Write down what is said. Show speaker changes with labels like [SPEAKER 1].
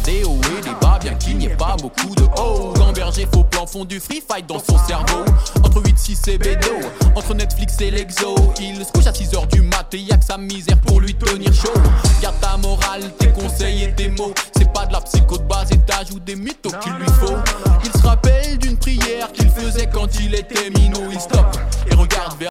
[SPEAKER 1] des hauts et des bas, bien qu'il n'y ait pas beaucoup de hauts. Gamberger, faux plan, font du free fight dans son cerveau. Entre 8-6 et bédo, entre Netflix et l'exo. Il se couche à 6h du mat et y'a que sa misère pour lui tenir chaud. Garde ta morale, tes conseils et tes mots. C'est pas de la psycho de bas étage ou des mythos qu'il lui faut. Il se rappelle d'une prière qu'il faisait quand il était minot. Il stoppe et regarde vers